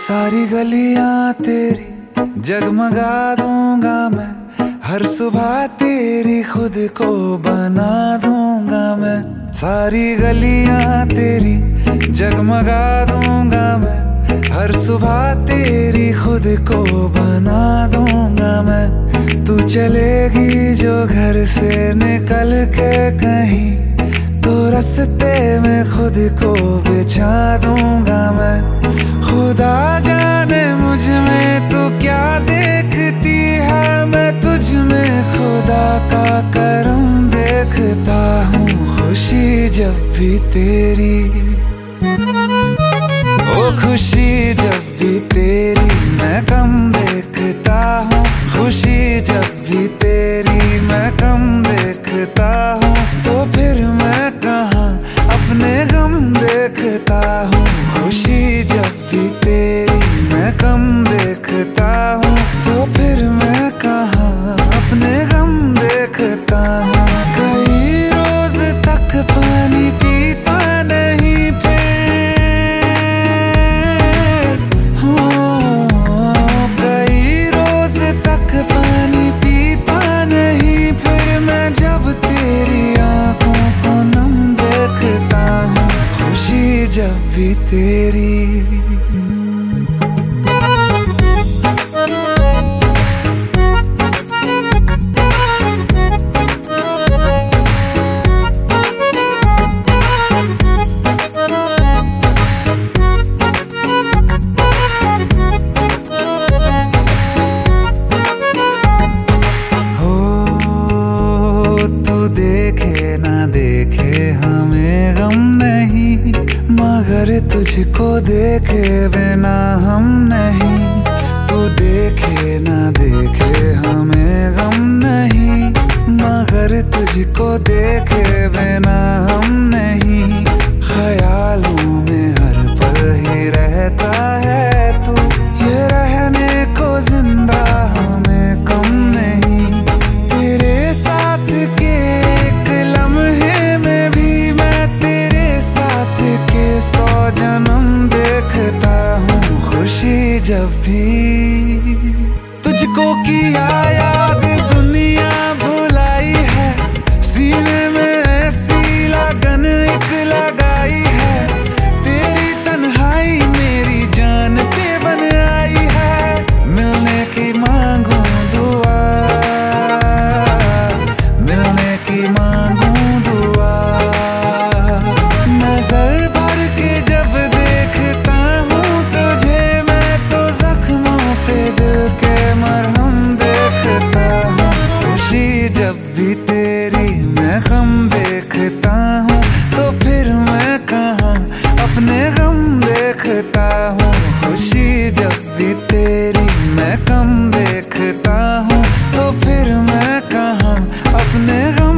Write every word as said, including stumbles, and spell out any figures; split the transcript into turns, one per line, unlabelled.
सारी गलियां तेरी जगमगा दूंगा मैं, हर सुबह तेरी खुद को बना दूंगा मैं। सारी गलियां तेरी जगमगा दूंगा मैं, हर सुबह तेरी खुद को बना दूंगा मैं। तू चलेगी जो घर से निकल के कहीं, तो रास्ते में खुद को बिछा दूंगा मैं। खुदा जाने मुझ में तू क्या देखती है, मैं तुझ में खुदा का करम देखता हूँ। खुशी जब भी तेरी, ओ खुशी जब भी तेरी मैं कम देखता हूँ। खुशी जब भी तेरी मैं कम देखता हूँ, तो फिर मैं कहाँ अपने गम देखता हूँ। खुशी जब भी तेरी मैं कम देखता हूँ, तो फिर मैं कहाँ अपने गम देखता हूँ। कई रोज तक पानी पीता नहीं फिर, हो कई रोज तक पानी पीता नहीं फिर, मैं जब तेरी आंखों को नम देखता हूँ। खुशी जब भी तेरी, देखे ना देखे हमें गम नहीं, मगर तुझको देखे बिना हम नहीं। तू देखे ना देखे हमें गम नहीं, मगर तुझको देखे बिना हम नहीं। ख्यालों में हर पल ही रहता है तू, ये रहने को जिंदा हमें कम नहीं। तेरे साथ के सौ जन्म देखता हूँ। खुशी जब भी तुझको किया याद दुनिया भुलाई है, सीने में ऐसी लगन एक लगाई है। तेरी तन्हाई मेरी जान पे बन आई है, मिलने की मांगू दुआ, मिलने की मांगू दुआ। नजर जब देखता हूँ तुझे मैं, तो जख्मों पे दिल के मरहम देखता हूँ। खुशी जब भी तेरी मैं गम देखता हूँ, तो फिर मैं कहाँ अपने गम देखता हूँ। खुशी जब भी तेरी मैं कम देखता हूँ, तो फिर मैं कहाँ अपने गम